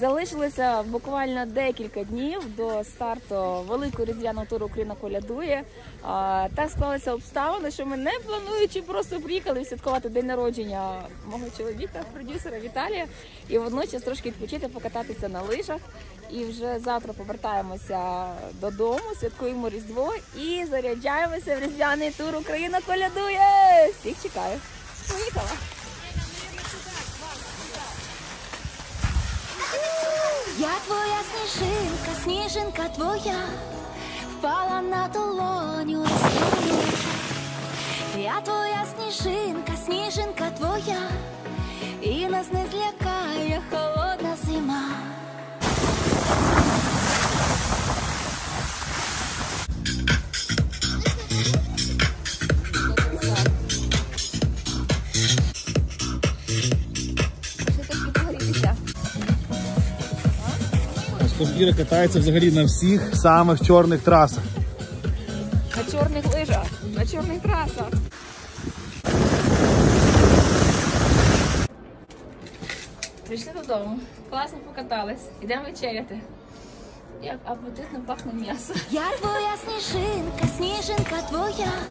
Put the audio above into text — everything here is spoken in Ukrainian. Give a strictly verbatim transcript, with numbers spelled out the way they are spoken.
Залишилося буквально декілька днів до старту великого різдвяного туру «Україна колядує». А, так склалися обставини, що ми не плануючи просто приїхали святкувати день народження мого чоловіка, продюсера Віталія, і водночас трошки відпочити, покататися на лижах. І вже завтра повертаємося додому, святкуємо Різдво і заряджаємося в різдвяний тур «Україна колядує». Всіх чекаю. Поїхала! Я твоя сніжинка, сніжинка твоя, впала на долоню, розтанула. Я твоя сніжинка, сніжинка твоя, і нас не злякає холодна зима. Іра катається взагалі на всіх самих чорних трасах. На чорних лижах, на чорних трасах. Прийшли додому, класно покатались, йдемо вечеряти. Як апетитно пахне м'ясо. Я твоя сніжинка, сніжинка твоя.